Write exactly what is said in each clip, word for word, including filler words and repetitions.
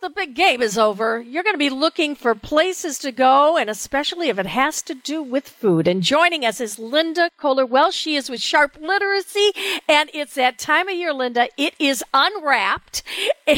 the big game is over, you're going to be looking for places to go, and especially if it has to do with food. And joining us is Linda Kohler-Welsh. She is with Sharp Literacy, and it's that time of year, Linda. It is Unwrapped, and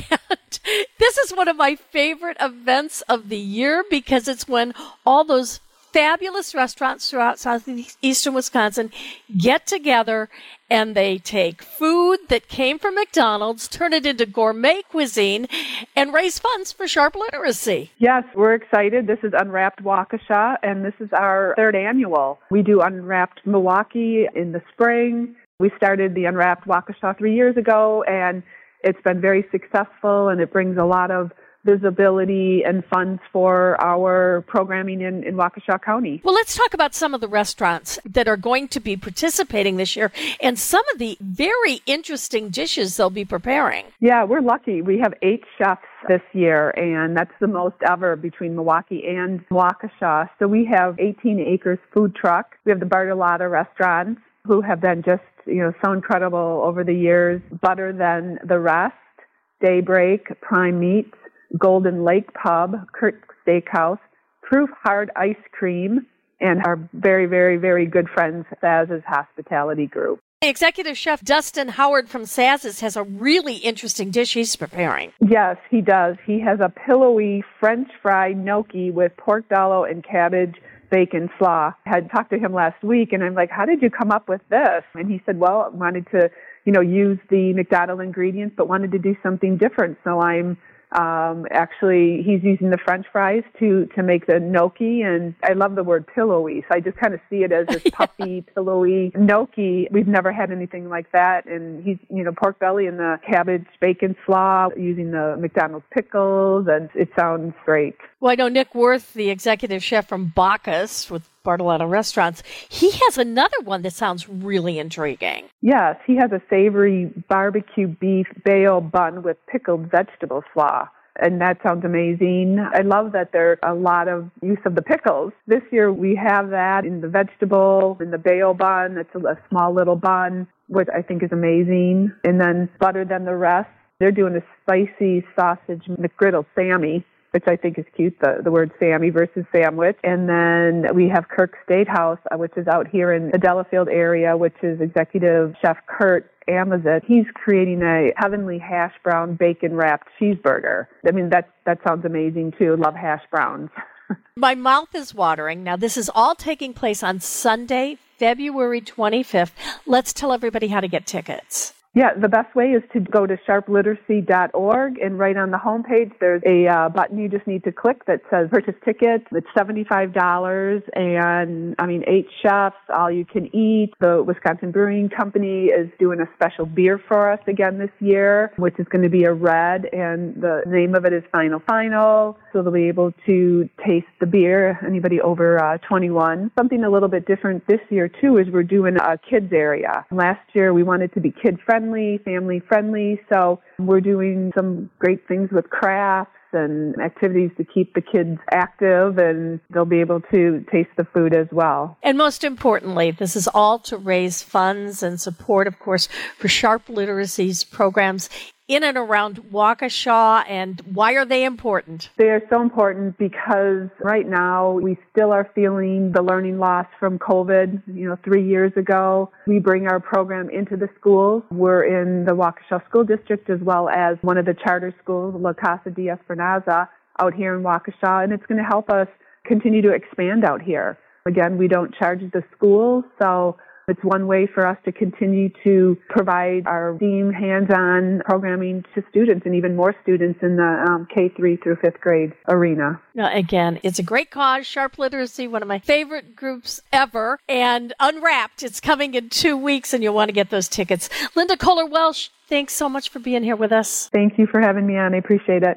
this is one of my favorite events of the year because it's when all those fabulous restaurants throughout southeastern Wisconsin get together and they take food that came from McDonald's, turn it into gourmet cuisine, and raise funds for Sharp Literacy. Yes, we're excited. This is Unwrapped Waukesha, and this is our third annual. We do Unwrapped Milwaukee in the spring. We started the Unwrapped Waukesha three years ago, and it's been very successful, and it brings a lot of visibility and funds for our programming in, in Waukesha County. Well, let's talk about some of the restaurants that are going to be participating this year and some of the very interesting dishes they'll be preparing. Yeah, we're lucky. We have eight chefs this year, and that's the most ever between Milwaukee and Waukesha. So we have eighteen acres food truck. We have the Bartolotta restaurants, who have been just, you know, so incredible over the years. Butter Than the Rest, Daybreak, Prime Meats, Golden Lake Pub, Kirk's Steakhouse, Proof Hard Ice Cream, and our very, very, very good friends, Saz's Hospitality Group. Executive Chef Dustin Howard from Saz's has a really interesting dish he's preparing. Yes, he does. He has a pillowy French fry gnocchi with pork tallow and cabbage, bacon, slaw. I had talked to him last week, and I'm like, how did you come up with this? And he said, well, I wanted to, you know, use the McDonald ingredients, but wanted to do something different. So I'm Um, actually, he's using the French fries to, to make the gnocchi, and I love the word pillowy, so I just kind of see it as this puffy, pillowy gnocchi. We've never had anything like that, and he's, you know, pork belly and the cabbage bacon slaw using the McDonald's pickles, and it sounds great. Well, I know Nick Worth, the executive chef from Bacchus with Bartolotta Restaurants, he has another one that sounds really intriguing. Yes, he has a savory barbecue beef bale bun with pickled vegetable slaw, and that sounds amazing. I love that there's a lot of use of the pickles. This year we have that in the vegetable, in the bale bun. It's a, a small little bun, which I think is amazing. And then Butter Than the Rest, they're doing a spicy sausage McGriddle Sammy, which I think is cute, the, the word Sammy versus sandwich. And then we have Kirk's Steakhouse, which is out here in the Delafield area, which is Executive Chef Kurt Amazit. He's creating a heavenly hash brown bacon wrapped cheeseburger. I mean, that, that sounds amazing too. Love hash browns. My mouth is watering. Now, this is all taking place on Sunday, February twenty-fifth. Let's tell everybody how to get tickets. Yeah, the best way is to go to sharp literacy dot org, and right on the homepage there's a uh, button you just need to click that says purchase tickets. It's seventy-five dollars, and I mean, eight chefs, all you can eat. The Wisconsin Brewing Company is doing a special beer for us again this year, which is going to be a red, and the name of it is Final Final, so they'll be able to taste the beer, anybody over uh, twenty-one. Something a little bit different this year, too, is we're doing a kids area. Last year we wanted to be kid-friendly, family-friendly, so we're doing some great things with crafts and activities to keep the kids active, and they'll be able to taste the food as well. And most importantly, this is all to raise funds and support, of course, for Sharp Literacy's programs in and around Waukesha. And why are they important? They are so important because right now we still are feeling the learning loss from COVID. You know, three years ago, we bring our program into the schools. We're in the Waukesha School District as well as one of the charter schools, La Casa de Esperanza, out here in Waukesha, and it's going to help us continue to expand out here. Again, we don't charge the schools, so it's one way for us to continue to provide our STEAM hands-on programming to students and even more students in the um, K three through fifth grade arena. Now, again, it's a great cause, Sharp Literacy, one of my favorite groups ever. And Unwrapped, it's coming in two weeks, and you'll want to get those tickets. Linda Kohler-Welsh, thanks so much for being here with us. Thank you for having me on. I appreciate it.